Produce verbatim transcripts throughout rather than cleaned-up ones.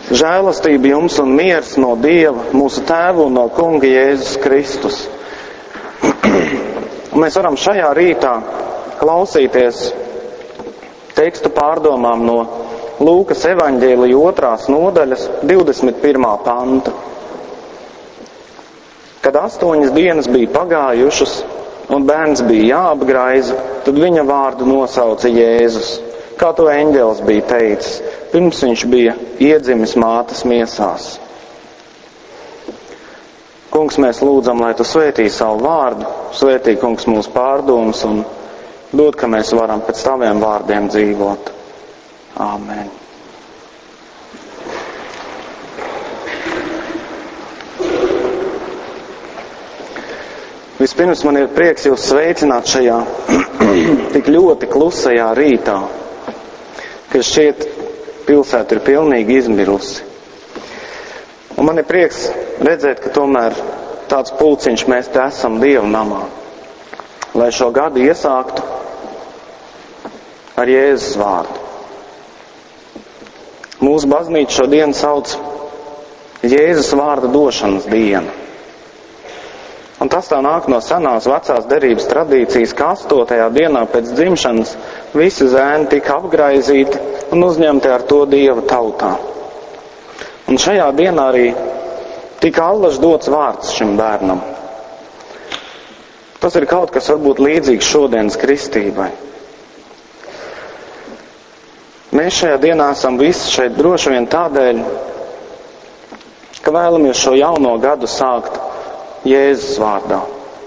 Žēlastība jums un miers no Dieva, mūsu Tēva un no Kunga Jēzus Kristus. Mēs varam šajā rītā klausīties tekstu pārdomām no Lūkas evaņģēlija otrās nodaļas divdesmit pirmā panta. Kad astoņas dienas bija pagājušas un bērns bija jāapgraiza, tad viņa vārdu nosauca Jēzus, kā to eņģelis bija teicis, pirms viņš bija iedzimis mātes miesās. Kungs, mēs lūdzam, lai tu svētī savu vārdu, svētī, Kungs, mūsu pārdomas un dod, ka mēs varam pēc taviem vārdiem dzīvot. Āmen. Vispirms man ir prieks jūs sveicināt šajā tik ļoti klusajā rītā, ka šķiet pilsēta ir pilnīgi izmirusi. Un man ir prieks redzēt, ka tomēr tāds pulciņš mēs te esam Dieva namā, lai šo gadu iesāktu ar Jēzus vārdu. Mūsu baznīca šodien sauc Jēzus vārda došanas dienu. Un tas tā nāk no senās vecās derības tradīcijas, ka astotajā dienā pēc dzimšanas visi zēni tika apgraizīti un uzņemti ar to Dieva tautā. Un šajā dienā arī tika allaž dots vārds šim bērnam. Tas ir kaut kas varbūt līdzīgs šodienas kristībai. Mēs šajā dienā esam visi šeit droši vien tādēļ, ka vēlamies šo jauno gadu sākt Jēzus vārdā.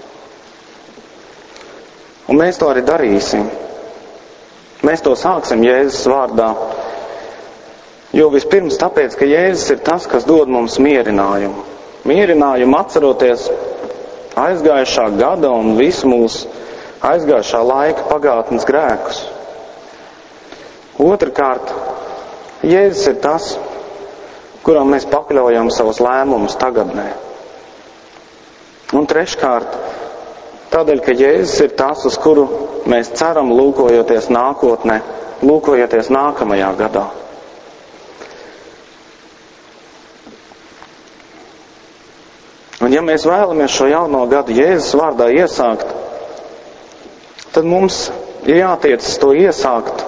Un mēs to arī darīsim. Mēs to sāksim Jēzus vārdā, jo vispirms tāpēc, ka Jēzus ir tas, kas dod mums mierinājumu. Mierinājumu atceroties aizgājušā gada un visu mūsu aizgājušā laika pagātnes grēkus. Otrkārt, Jēzus ir tas, kuram mēs pakļaujam savus lēmumus tagadnē. Un treškārt, tādēļ, ka Jēzus ir tas, uz kuru mēs ceram lūkojoties nākotnē, lūkojoties nākamajā gadā. Un ja mēs vēlamies šo jauno gadu Jēzus vārdā iesākt, tad mums ir jātiecas to iesākt,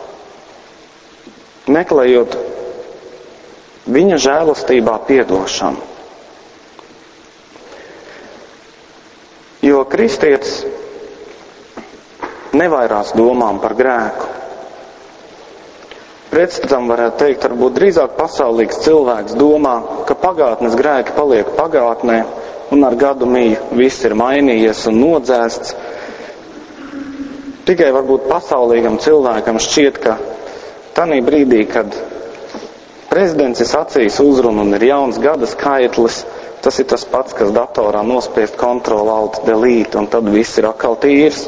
meklējot viņa žēlastībā piedošanu. Jo kristietis nevairās domām par grēku. Pretstatam varētu teikt, varbūt drīzāk pasaulīgs cilvēks domā, ka pagātnes grēki paliek pagātnē un ar gadu mīju viss ir mainījies un nodzēsts. Tikai varbūt pasaulīgam cilvēkam šķiet, ka tanī brīdī, kad prezidents ir sacījis uzrunu un ir jauns gada skaitlis, tas ir tas pats, kas datorā nospiest kontrol alt delete, un tad viss ir atkal tīrs.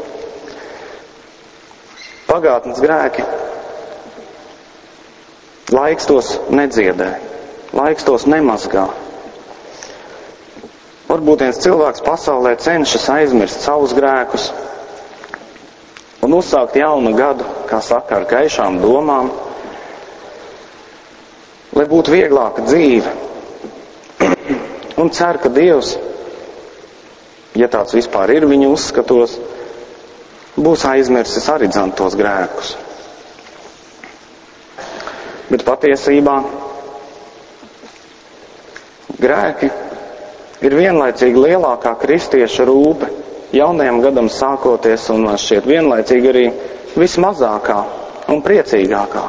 Pagātnes grēki, laiks tos nedziedē, laiks tos nemazgā. Varbūt viens cilvēks pasaulē cenšas aizmirst savus grēkus un uzsākt jaunu gadu, kā saka, ar gaišām domām, lai būtu vieglāka dzīve. Un cer, ka Dievs, ja tāds vispār ir viņa uzskatos, būs aizmirsis arī dzant tos grēkus. Bet patiesībā grēki ir vienlaicīgi lielākā kristieša rūpe jaunajam gadam sākoties un man šķiet vienlaicīgi arī vismazākā un priecīgākā.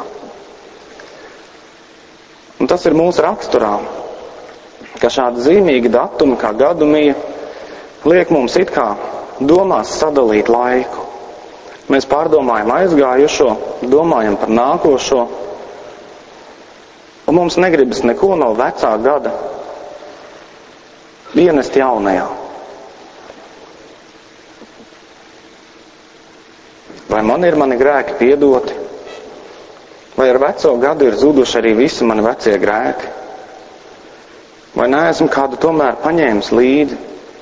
Un tas ir mūsu raksturā, ka šādi zīmīgi datumi kā gadumija liek mums it kā domās sadalīt laiku. Mēs pārdomājam aizgājušo, domājam par nākošo, un mums negribas neko no vecā gada ienest jaunajā. Vai man ir mani grēki piedoti? Vai ar veco gadu ir zuduši arī visi mani vecie grēki? Vai neesmu kādu tomēr paņēmis līdzi?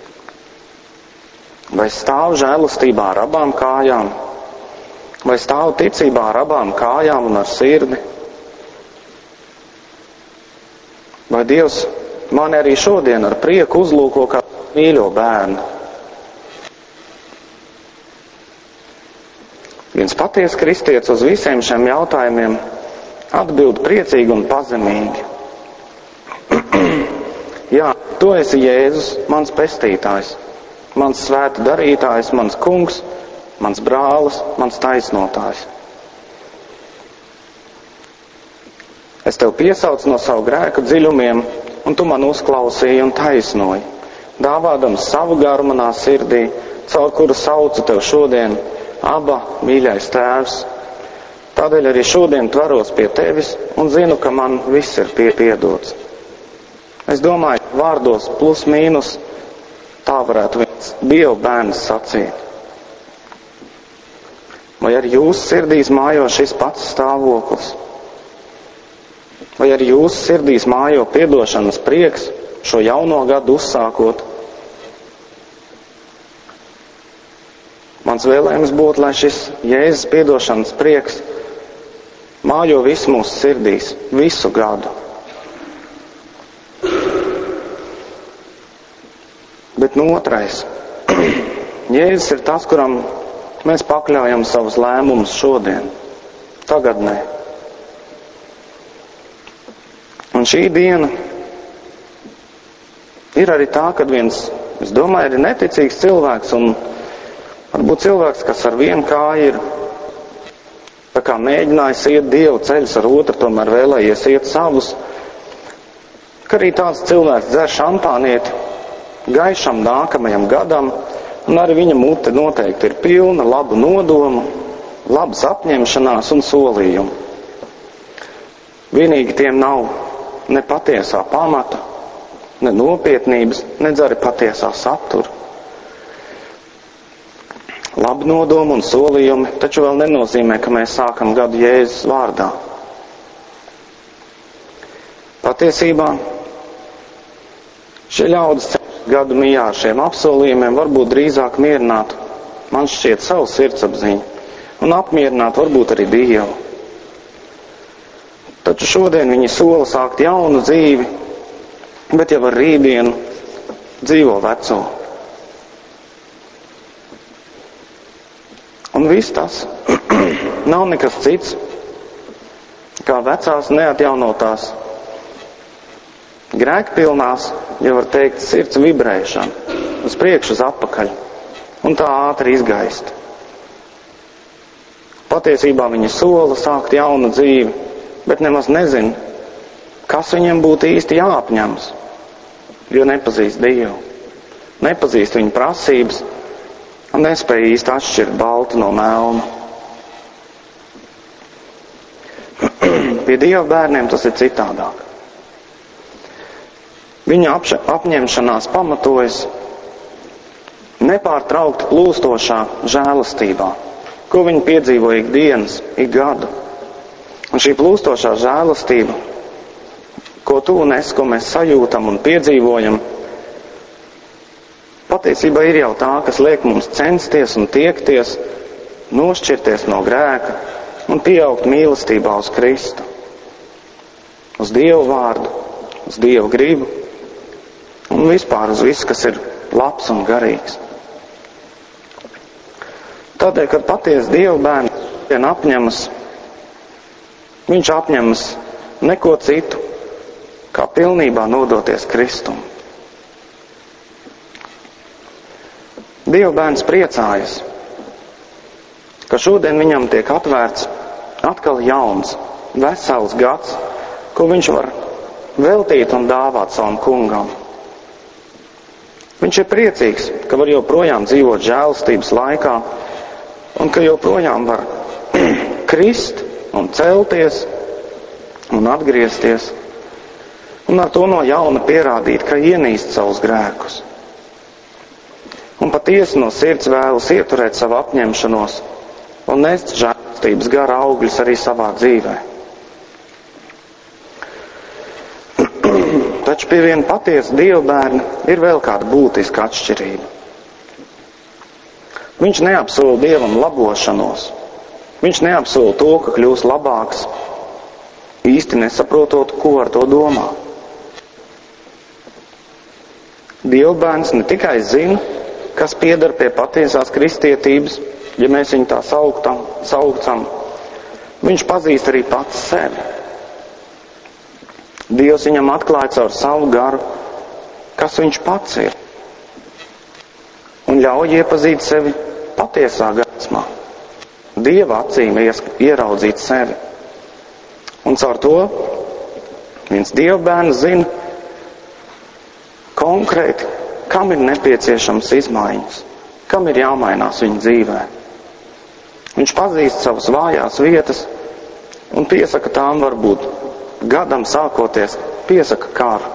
Vai stāvu žēlastībā ar abām kājām? Vai stāvu ticībā ar abām kājām un ar sirdi? Vai Dievs mani arī šodien ar prieku uzlūko kā mīļo bērnu? Viens patiesi kristietis uz visiem šiem jautājumiem atbild priecīgi un pazemīgi. Jā, tu esi Jēzus, mans pestītājs, mans svēta darītājs, mans kungs, mans brālis, mans taisnotājs. Es tev piesaucu no savu grēku dziļumiem, un tu man uzklausīji un taisnoji, dāvādams savu garu manā sirdī, caur kuru saucu tev šodien, Aba, mīļais tēvs. Tādēļ arī šodien tvaros pie tevis un zinu, ka man viss ir piedots. Es domāju, vārdos plus mīnus tā varētu viens Dieva bērns sacīt. Vai arī jūsu sirdīs mājo šis pats stāvoklis? Vai arī jūsu sirdīs mājo piedošanas prieks šo jauno gadu uzsākot? Mans vēlējums būtu, lai šis Jēzus piedošanas prieks mājo visu mūsu sirdīs, visu gadu. Bet no otrais, Jēzus ir tas, kuram mēs pakļaujam savus lēmumus šodien, tagadnē. Un šī diena ir arī tā, kad viens, es domāju, ir neticīgs cilvēks un varbūt cilvēks, kas ar vienu kāju ir tā kā mēģinājis iet Dieva ceļus, ar otru tomēr vēlējies iet savus, ka arī tāds cilvēks dzer šampānieti gaišam nākamajam gadam, un arī viņa mute noteikti ir pilna labu nodomu, labas apņemšanās un solījumu. Vienīgi tiem nav ne patiesā pamata, ne nopietnības, ne arī patiesā satura. Labi nodomi un solījumi taču vēl nenozīmē, ka mēs sākam gadu Jēzus vārdā. Patiesībā šie ļaudis gadu mijā ar šiem apsolījumiem varbūt drīzāk mierinātu, man šķiet, savu sirdsapziņu un apmierinātu varbūt arī Dievu. Taču šodien viņi sola sākt jaunu dzīvi, bet jau ar rītdienu dzīvo veco. Un viss tas nav nekas cits, kā vecās neatjaunotās, grēkpilnās, ja var teikt, sirds vibrēšana, uz priekšu, uz atpakaļ, un tā ātri izgaist. Patiesībā viņi sola sākt jaunu dzīvi, bet nemaz nezin, kas viņiem būtu īsti jāapņemas, jo nepazīst Dievu, nepazīst viņa prasības, un nespēja īsti atšķirt baltu no melna. Pie Dieva bērniem tas ir citādāk. Viņa apņemšanās pamatojas nepārtraukti plūstošā žēlastībā, ko viņi piedzīvo ikdienas, ik gadu. Un šī plūstošā žēlastība, ko tu un es, ko mēs sajūtam un piedzīvojam, patiesībā ir jau tā, kas liek mums censties un tiekties, nošķirties no grēka un pieaugt mīlestībā uz Kristu, uz Dievu vārdu, uz Dievu gribu un vispār uz visu, kas ir labs un garīgs. Tādēļ, kad patiesi Dievu bērns vien apņemas, viņš apņemas neko citu, kā pilnībā nodoties Kristum. Dieva bērns priecājas, ka šodien viņam tiek atvērts atkal jauns, vesels gads, ko viņš var veltīt un dāvāt savam kungam. Viņš ir priecīgs, ka var joprojām dzīvot žēlastības laikā un ka joprojām var krist un celties un atgriezties un ar to no jauna pierādīt, ka ienīst savus grēkus. Un patiesi no sirds vēlas ieturēt savu apņemšanos un nest žēlastības gara augļus arī savā dzīvē. Taču pie viena patiesa Dieva bērna ir vēl kāda būtiska atšķirība. Viņš neapsola Dievam labošanos. Viņš neapsola to, ka kļūs labāks, īsti nesaprotot, ko ar to domā. Dievbērns ne tikai zina, kas pieder pie patiesās kristietības, ja mēs viņu tā sauktam, saukcam, viņš pazīst arī pats sevi. Dievs viņam atklāja caur savu garu, kas viņš pats ir, un ļauj iepazīt sevi patiesā gaismā. Dieva acīm ieraudzīt sevi. Un caur to viens Dievbērns zina konkrēti, kam ir nepieciešams izmaiņas, kam ir jāmainās viņa dzīvē. Viņš pazīst savas vājās vietas un piesaka tām varbūt gadam sākoties, piesaka karu.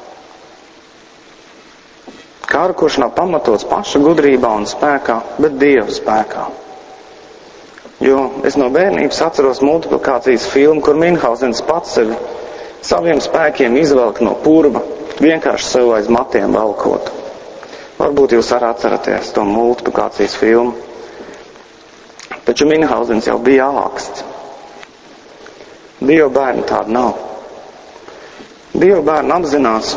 Karu, kurš nav pamatots paša gudrībā un spēkā, bet Dieva spēkā. Jo es no bērnības atceros multiplikācijas filmu, kur Minhausens pats sevi saviem spēkiem izvelk no purva, vienkārši sev aiz matiem valkot. Varbūt jūs arī atceraties to multiplikācijas filmu. Taču Minhausens jau bija āksts. Dieva bērni tāda nav. Dieva bērni apzinās,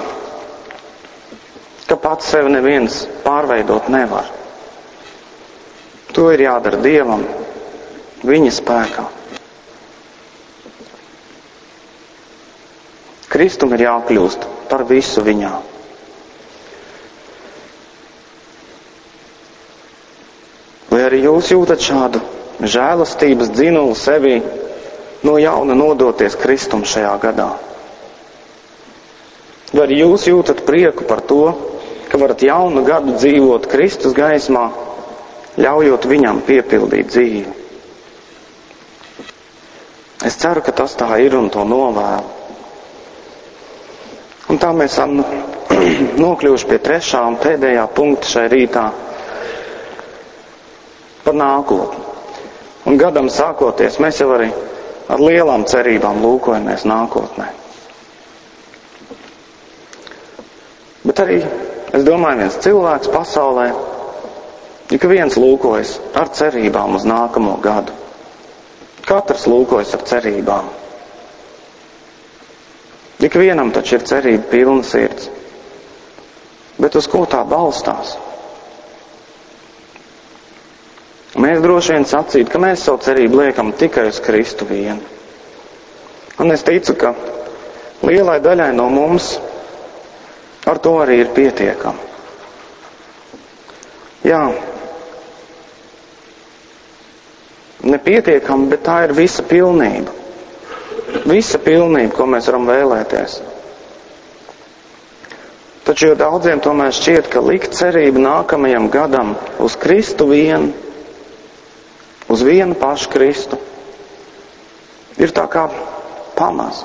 ka pats sevi neviens pārveidot nevar. To ir jādara Dievam, viņa spēkā. Kristum ir jākļūst par visu viņā. Vai arī jūs jūtat šādu žēlastības dzinulu sevī no jauna nodoties Kristum šajā gadā? Vai arī jūs jūtat prieku par to, ka varat jaunu gadu dzīvot Kristus gaismā, ļaujot viņam piepildīt dzīvi? Es ceru, ka tas tā ir un to novēlu. Un tā mēs esam nokļuvuši pie trešā un pēdējā punkta šai rītā par nākotni. Un gadam sākoties, mēs jau arī ar lielām cerībām lūkojamies nākotnē. Bet arī, es domāju, viens cilvēks pasaulē, ik viens lūkojas ar cerībām uz nākamo gadu. Katrs lūkojas ar cerībām. Ik vienam taču ir cerība pilna sirds. Bet uz ko tā balstās? Mēs droši vien sacītu, ka mēs savu cerību liekam tikai uz Kristu vienu. Un es ticu, ka lielai daļai no mums ar to arī ir pietiekami. Jā, nepietiekami, bet tā ir visa pilnība. Visa pilnība, ko mēs varam vēlēties. Taču jo daudziem tomēr šķiet, ka likt cerību nākamajam gadam uz Kristu vienu, uz vienu pašu Kristu, ir tā kā pamaz.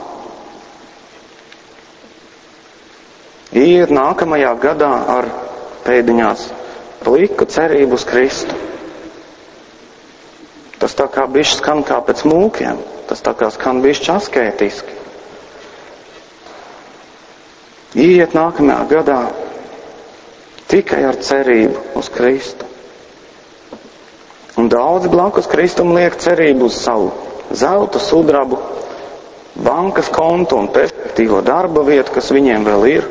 Iet nākamajā gadā ar pēdiņās liku cerību uz Kristu. Tas tā kā bišķi skan kā pēc mūkiem, tas tā kā skan bišķi askētiski. Iet nākamajā gadā tikai ar cerību uz Kristu. Un daudzi blakus Kristum liek cerību uz savu zeltu, sudrabu, bankas kontu un perspektīvo darba vietu, kas viņiem vēl ir.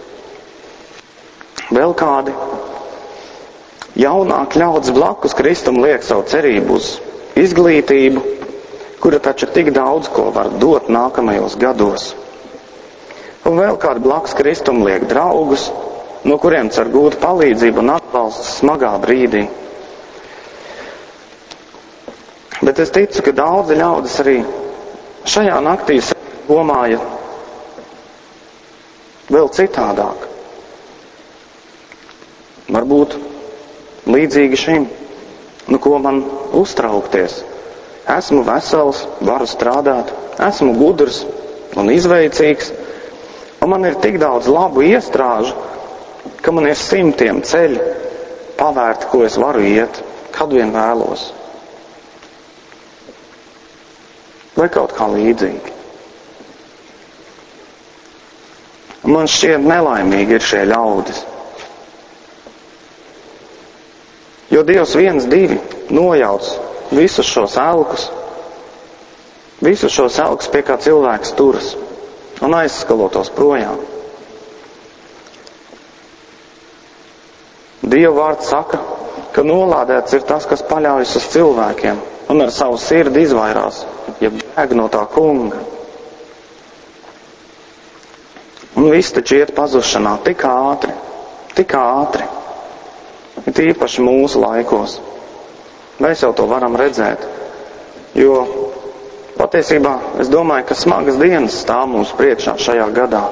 Vēl kādi jaunāki ļaudis blakus Kristum liek savu cerību uz izglītību, kura taču tik daudz ko var dot nākamajos gados. Un vēl kādi blakus Kristum liek draugus, no kuriem cer gūt palīdzību un atbalstu smagā brīdī. Bet es ticu, ka daudzi ļaudis arī šajā naktī domāja vēl citādāk. Varbūt līdzīgi šim, nu ko man uztraukties. Esmu vesels, varu strādāt, esmu gudrs un izveicīgs, un man ir tik daudz labu iestrāžu, ka man ir simtiem ceļu pavērti, ko es varu iet, kad vien vēlos. Vai kaut kā līdzīgi. Man šķiet nelaimīgi ir šie ļaudis. Jo Dievs viens, divi nojauc visus šos elkus, visus šos elkus, pie kā cilvēks turas, un aizskalo tos projām. Dieva vārds saka, ka nolādēts ir tas, kas paļaujas uz cilvēkiem un ar savu sirdi izvairās, ja bēg no tā kunga. Un viss taču iet pazušanā tik ātri, tik ātri, it īpaši mūsu laikos. Mēs jau to varam redzēt, jo patiesībā es domāju, ka smagas dienas stāv mums priekšā šajā gadā.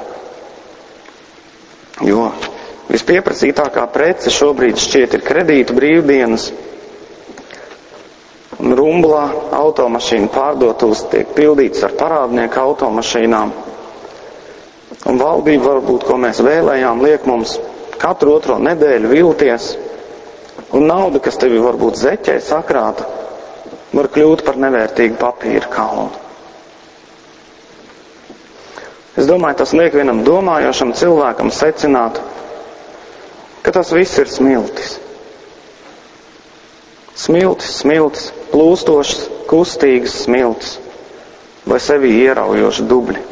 Jo vispieprasītākā prece šobrīd šķiet ir kredītu brīvdienas, un Rumblā automašīnu pārdotos tiek pildīts ar parādnieku automašīnām. Un valdība varbūt, ko mēs vēlējām, liek mums katru otro nedēļu vilties, un nauda, kas tevi varbūt zeķē sakrāta, var kļūt par nevērtīgu papīra kalnu. Es domāju, tas liek vienam domājošam cilvēkam secināt, ka tas viss ir smiltis. Smiltis, smiltis, plūstošas, kustīgas smiltis, vai sevi ieraujoši dubļi.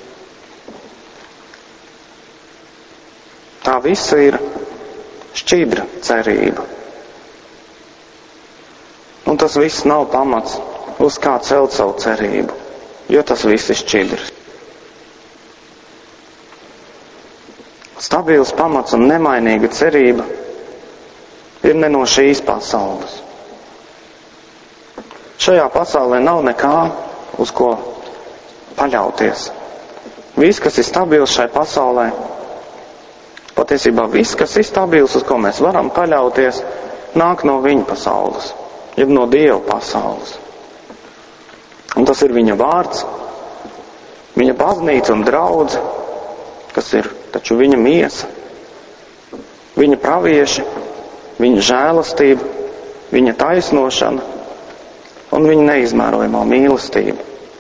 Tā visa ir šķidra cerība. Un tas viss nav pamats, uz kā celt savu cerību, jo tas viss ir šķidrs. Stabils pamats un nemainīga cerība ir ne no šīs pasaules. Šajā pasaulē nav nekā, uz ko paļauties. Viss, kas ir stabils šai pasaulē, patiesībā viss, kas ir stabils, uz ko mēs varam paļauties, nāk no viņa pasaules, jeb no Dieva pasaules. Un tas ir viņa vārds, viņa baznīca un draudze, kas ir taču viņa miesa, viņa pravieši, viņa žēlastība, viņa taisnošana un viņa neizmērojamā mīlestība.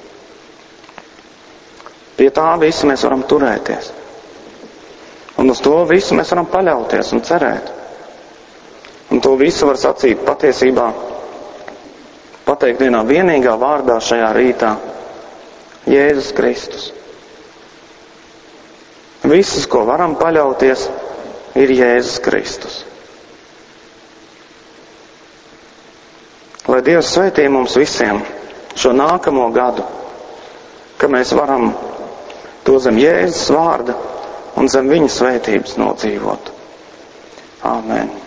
Pie tā visu mēs varam turēties. Un uz to visu mēs varam paļauties un cerēt. Un to visu var sacīt patiesībā, pateikt vienā vienīgā vārdā šajā rītā – Jēzus Kristus. Viss, uz ko varam paļauties, ir Jēzus Kristus. Lai Dievs svētī mums visiem šo nākamo gadu, ka mēs varam to zem Jēzus vārda un zem viņa svētības nodzīvot. Āmen.